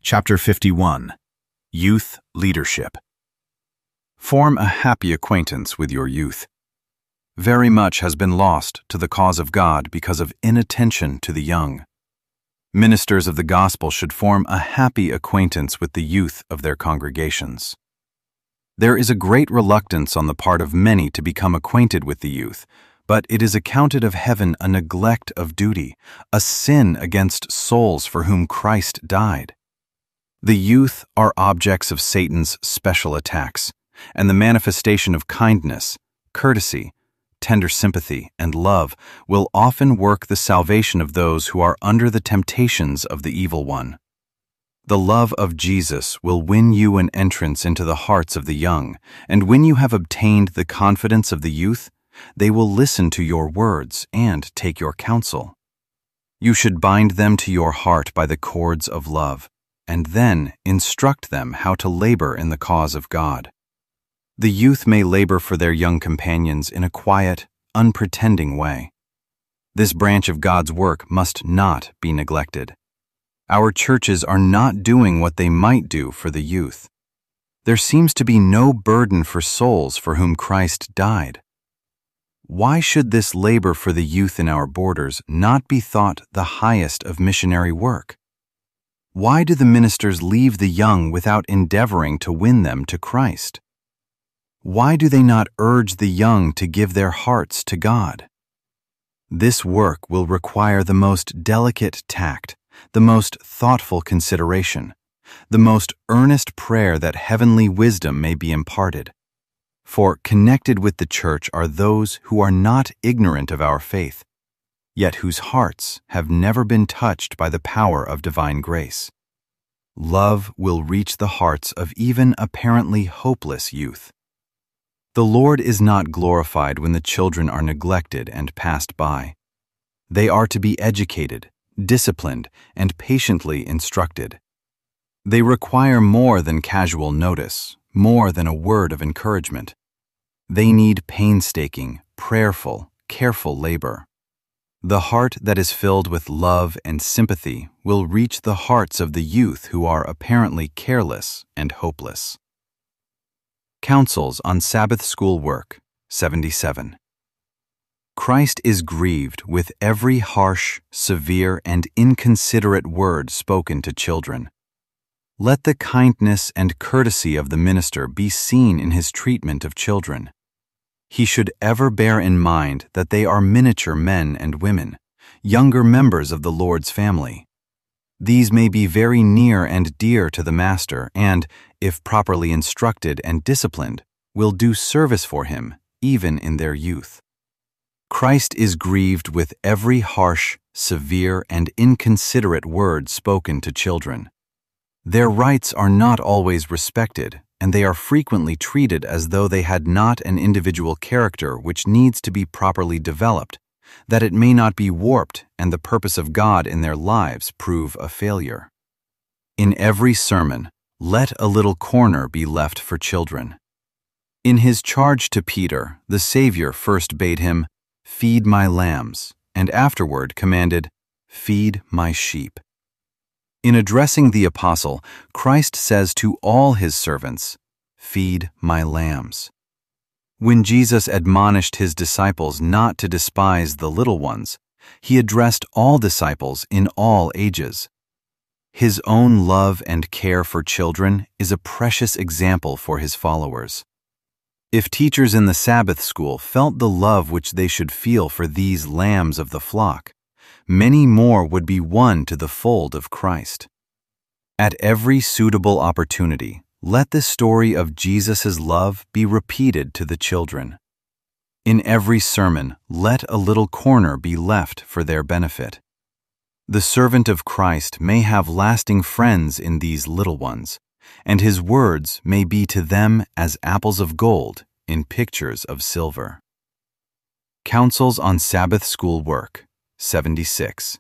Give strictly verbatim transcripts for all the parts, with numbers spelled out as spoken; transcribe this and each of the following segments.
Chapter fifty-one. Youth Leadership. Form a happy acquaintance with your youth. Very much has been lost to the cause of God because of inattention to the young. Ministers of the gospel should form a happy acquaintance with the youth of their congregations. There is a great reluctance on the part of many to become acquainted with the youth, but it is accounted of heaven a neglect of duty, a sin against souls for whom Christ died. The youth are objects of Satan's special attacks, and the manifestation of kindness, courtesy, tender sympathy, and love will often work the salvation of those who are under the temptations of the evil one. The love of Jesus will win you an entrance into the hearts of the young, and when you have obtained the confidence of the youth, they will listen to your words and take your counsel. You should bind them to your heart by the cords of love, and then instruct them how to labor in the cause of God. The youth may labor for their young companions in a quiet, unpretending way. This branch of God's work must not be neglected. Our churches are not doing what they might do for the youth. There seems to be no burden for souls for whom Christ died. Why should this labor for the youth in our borders not be thought the highest of missionary work? Why do the ministers leave the young without endeavoring to win them to Christ? Why do they not urge the young to give their hearts to God? This work will require the most delicate tact, the most thoughtful consideration, the most earnest prayer that heavenly wisdom may be imparted. For connected with the church are those who are not ignorant of our faith, yet whose hearts have never been touched by the power of divine grace. Love will reach the hearts of even apparently hopeless youth. The Lord is not glorified when the children are neglected and passed by. They are to be educated, disciplined, and patiently instructed. They require more than casual notice, more than a word of encouragement. They need painstaking, prayerful, careful labor. The heart that is filled with love and sympathy will reach the hearts of the youth who are apparently careless and hopeless. Counsels on Sabbath School Work, seventy-seven. Christ is grieved with every harsh, severe, and inconsiderate word spoken to children. Let the kindness and courtesy of the minister be seen in his treatment of children. He should ever bear in mind that they are miniature men and women, younger members of the Lord's family. These may be very near and dear to the Master and, if properly instructed and disciplined, will do service for him even in their youth. Christ is grieved with every harsh, severe, and inconsiderate word spoken to children. Their rights are not always respected, and they are frequently treated as though they had not an individual character which needs to be properly developed, that it may not be warped and the purpose of God in their lives prove a failure. In every sermon, let a little corner be left for children. In his charge to Peter, the Savior first bade him, "Feed my lambs," and afterward commanded, "Feed my sheep." In addressing the apostle, Christ says to all his servants, "Feed my lambs." When Jesus admonished his disciples not to despise the little ones, he addressed all disciples in all ages. His own love and care for children is a precious example for his followers. If teachers in the Sabbath school felt the love which they should feel for these lambs of the flock, many more would be won to the fold of Christ. At every suitable opportunity, let the story of Jesus' love be repeated to the children. In every sermon, let a little corner be left for their benefit. The servant of Christ may have lasting friends in these little ones, and his words may be to them as apples of gold in pictures of silver. Counsels on Sabbath School Work, seventy-six.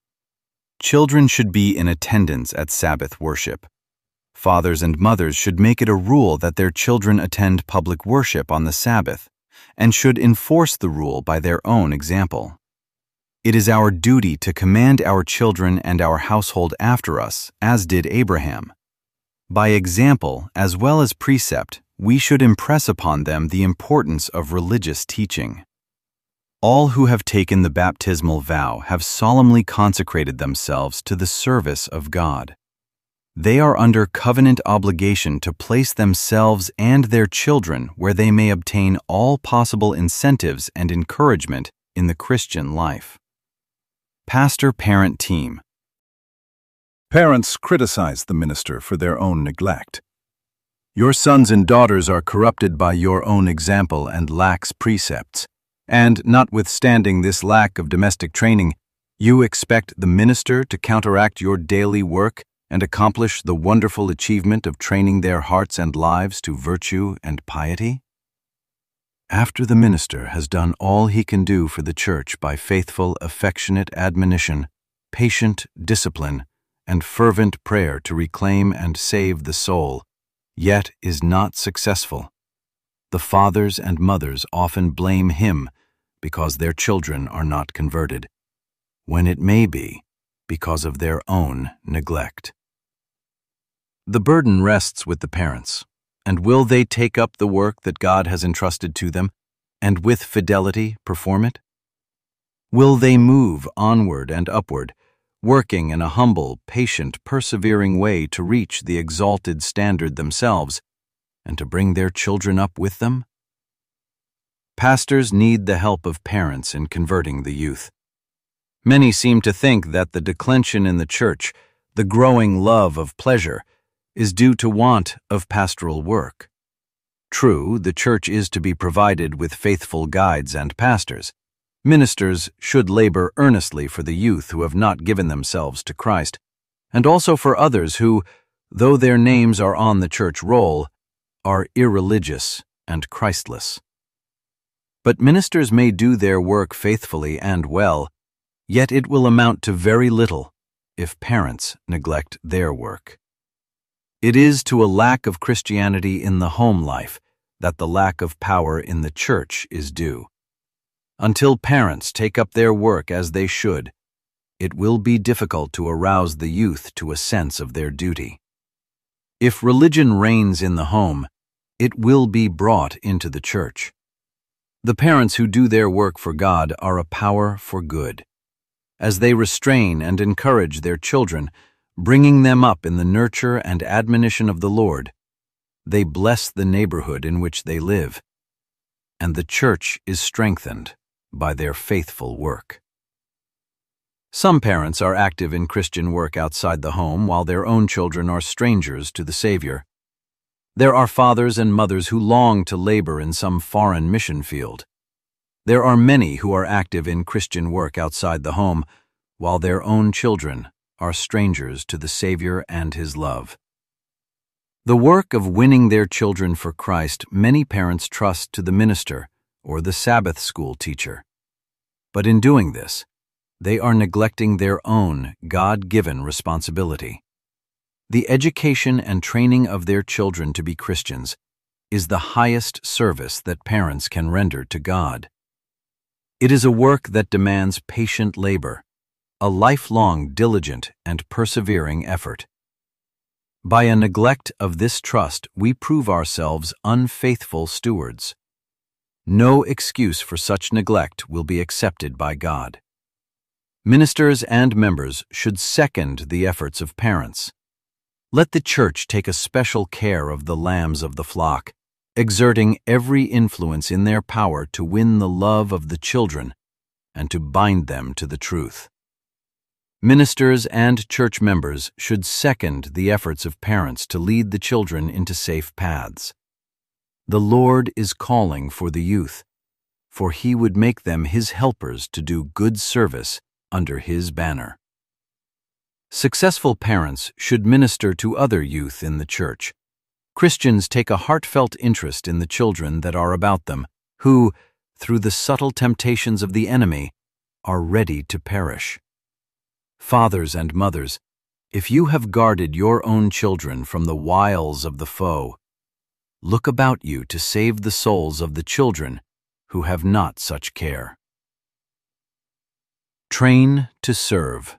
Children should be in attendance at Sabbath worship. Fathers and mothers should make it a rule that their children attend public worship on the Sabbath, and should enforce the rule by their own example. It is our duty to command our children and our household after us, as did Abraham. By example, as well as precept, we should impress upon them the importance of religious teaching. All who have taken the baptismal vow have solemnly consecrated themselves to the service of God. They are under covenant obligation to place themselves and their children where they may obtain all possible incentives and encouragement in the Christian life. Pastor-parent team. Parents criticize the minister for their own neglect. Your sons and daughters are corrupted by your own example and lax precepts, and notwithstanding this lack of domestic training, you expect the minister to counteract your daily work and accomplish the wonderful achievement of training their hearts and lives to virtue and piety? After the minister has done all he can do for the church by faithful, affectionate admonition, patient discipline, and fervent prayer to reclaim and save the soul, yet is not successful, the fathers and mothers often blame him because their children are not converted, when it may be because of their own neglect. The burden rests with the parents, and will they take up the work that God has entrusted to them, and with fidelity perform it? Will they move onward and upward, working in a humble, patient, persevering way to reach the exalted standard themselves, and to bring their children up with them? Pastors need the help of parents in converting the youth. Many seem to think that the declension in the church, the growing love of pleasure, is due to want of pastoral work. True, the church is to be provided with faithful guides and pastors. Ministers should labor earnestly for the youth who have not given themselves to Christ, and also for others who, though their names are on the church roll, are irreligious and Christless. But ministers may do their work faithfully and well, yet it will amount to very little if parents neglect their work. It is to a lack of Christianity in the home life that the lack of power in the church is due. Until parents take up their work as they should, it will be difficult to arouse the youth to a sense of their duty. If religion reigns in the home, it will be brought into the church. The parents who do their work for God are a power for good. As they restrain and encourage their children, bringing them up in the nurture and admonition of the Lord, they bless the neighborhood in which they live, and the church is strengthened by their faithful work. Some parents are active in Christian work outside the home while their own children are strangers to the Savior. There are fathers and mothers who long to labor in some foreign mission field. There are many who are active in Christian work outside the home while their own children are strangers to the Savior and His love. The work of winning their children for Christ many parents trust to the minister or the Sabbath school teacher. But in doing this, they are neglecting their own God-given responsibility. The education and training of their children to be Christians is the highest service that parents can render to God. It is a work that demands patient labor, a lifelong diligent and persevering effort. By a neglect of this trust, we prove ourselves unfaithful stewards. No excuse for such neglect will be accepted by God. Ministers and members should second the efforts of parents. Let the church take a special care of the lambs of the flock, exerting every influence in their power to win the love of the children and to bind them to the truth. Ministers and church members should second the efforts of parents to lead the children into safe paths. The Lord is calling for the youth, for He would make them His helpers to do good service under His banner. Successful parents should minister to other youth in the church. Christians take a heartfelt interest in the children that are about them, who, through the subtle temptations of the enemy, are ready to perish. Fathers and mothers, if you have guarded your own children from the wiles of the foe, look about you to save the souls of the children who have not such care. Train to serve.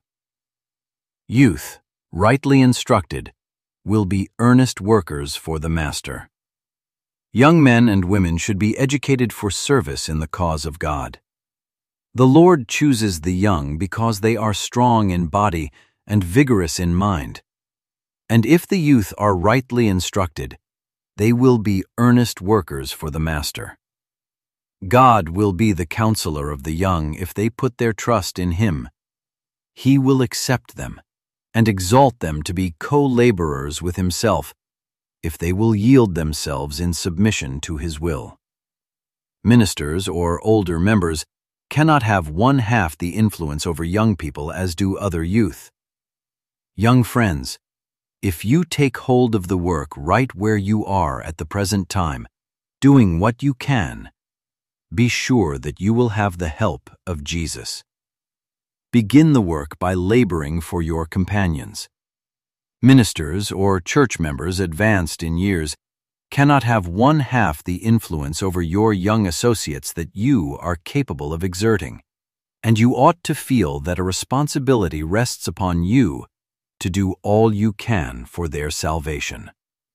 Youth, rightly instructed, will be earnest workers for the Master. Young men and women should be educated for service in the cause of God. The Lord chooses the young because they are strong in body and vigorous in mind. And if the youth are rightly instructed, they will be earnest workers for the Master. God will be the counselor of the young if they put their trust in Him. He will accept them and exalt them to be co-laborers with Himself if they will yield themselves in submission to His will. Ministers or older members cannot have one half the influence over young people as do other youth. Young friends, if you take hold of the work right where you are at the present time, doing what you can, be sure that you will have the help of Jesus. Begin the work by laboring for your companions. Ministers or church members advanced in years cannot have one half the influence over your young associates that you are capable of exerting, and you ought to feel that a responsibility rests upon you to do all you can for their salvation.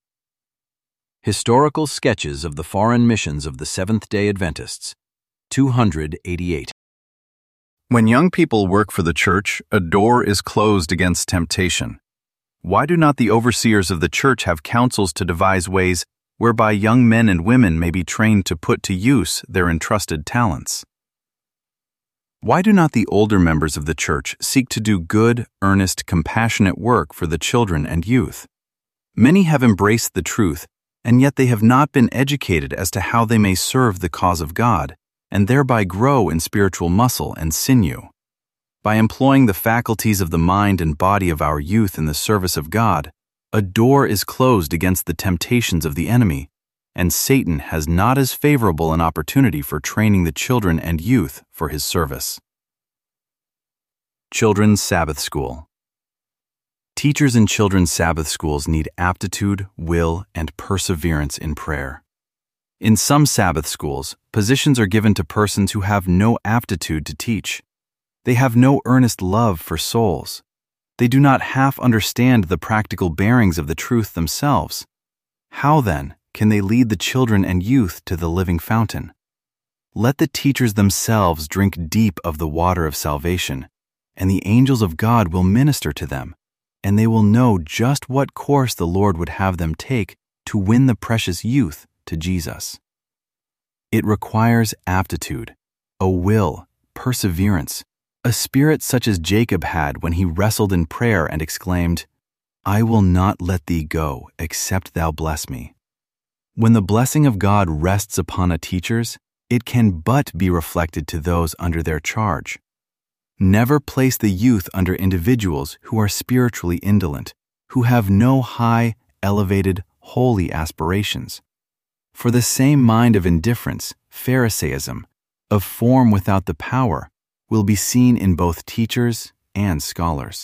Historical Sketches of the Foreign Missions of the Seventh-day Adventists, two hundred eighty-eight. When young people work for the church, a door is closed against temptation. Why do not the overseers of the church have counsels to devise ways whereby young men and women may be trained to put to use their entrusted talents? Why do not the older members of the church seek to do good, earnest, compassionate work for the children and youth? Many have embraced the truth, and yet they have not been educated as to how they may serve the cause of God, and thereby grow in spiritual muscle and sinew. By employing the faculties of the mind and body of our youth in the service of God, a door is closed against the temptations of the enemy, and Satan has not as favorable an opportunity for training the children and youth for his service. Children's Sabbath School. Teachers in children's Sabbath schools need aptitude, will, and perseverance in prayer. In some Sabbath schools, positions are given to persons who have no aptitude to teach. They have no earnest love for souls. They do not half understand the practical bearings of the truth themselves. How, then, can they lead the children and youth to the living fountain? Let the teachers themselves drink deep of the water of salvation, and the angels of God will minister to them, and they will know just what course the Lord would have them take to win the precious youth to Jesus. It requires aptitude, a will, perseverance, a spirit such as Jacob had when he wrestled in prayer and exclaimed, "I will not let thee go, except thou bless me." When the blessing of God rests upon a teachers, it can but be reflected to those under their charge. Never place the youth under individuals who are spiritually indolent, who have no high, elevated, holy aspirations. For the same mind of indifference, Pharisaism, of form without the power, will be seen in both teachers and scholars.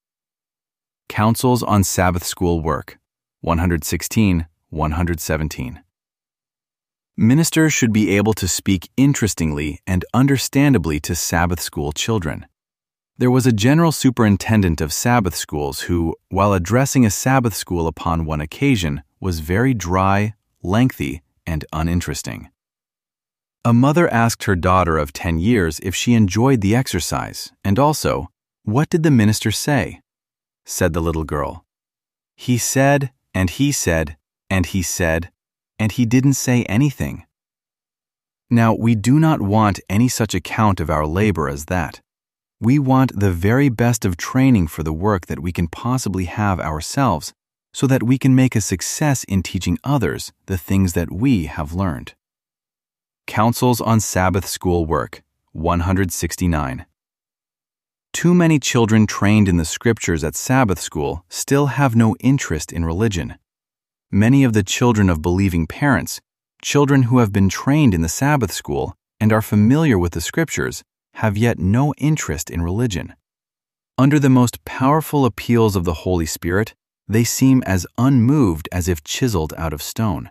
Counsels on Sabbath School Work, one sixteen, one seventeen. Ministers should be able to speak interestingly and understandably to Sabbath school children. There was a general superintendent of Sabbath schools who, while addressing a Sabbath school upon one occasion, was very dry, lengthy, and uninteresting. A mother asked her daughter of ten years if she enjoyed the exercise, and also, "What did the minister say?" Said the little girl, "He said, and he said, and he said, and he didn't say anything." Now, we do not want any such account of our labor as that. We want the very best of training for the work that we can possibly have ourselves, so that we can make a success in teaching others the things that we have learned. Counsels on Sabbath School Work, one sixty-nine. Too many children trained in the Scriptures at Sabbath school still have no interest in religion. Many of the children of believing parents, children who have been trained in the Sabbath school and are familiar with the Scriptures, have yet no interest in religion. Under the most powerful appeals of the Holy Spirit, they seem as unmoved as if chiseled out of stone.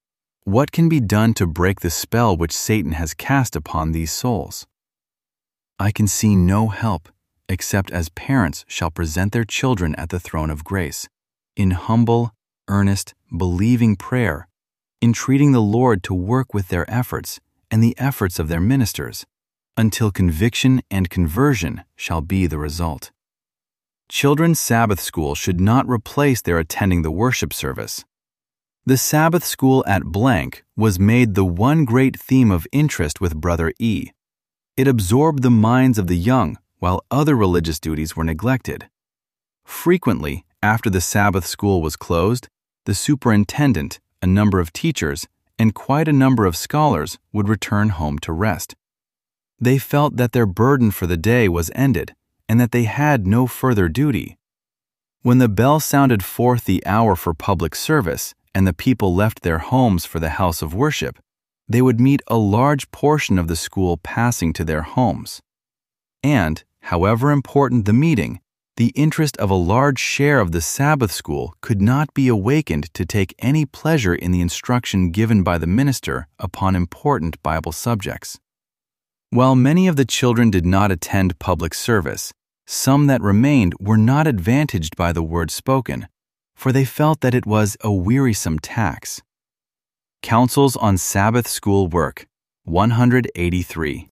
What can be done to break the spell which Satan has cast upon these souls? I can see no help except as parents shall present their children at the throne of grace, in humble, earnest, believing prayer, entreating the Lord to work with their efforts and the efforts of their ministers, until conviction and conversion shall be the result. Children's Sabbath school should not replace their attending the worship service. The Sabbath school at blank was made the one great theme of interest with Brother E. It absorbed the minds of the young while other religious duties were neglected. Frequently, after the Sabbath school was closed, the superintendent, a number of teachers, and quite a number of scholars would return home to rest. They felt that their burden for the day was ended and that they had no further duty. When the bell sounded forth the hour for public service and the people left their homes for the house of worship, they would meet a large portion of the school passing to their homes. And, however important the meeting, the interest of a large share of the Sabbath school could not be awakened to take any pleasure in the instruction given by the minister upon important Bible subjects. While many of the children did not attend public service, some that remained were not advantaged by the word spoken, for they felt that it was a wearisome tax. Counsels on Sabbath School Work, one hundred eighty-three.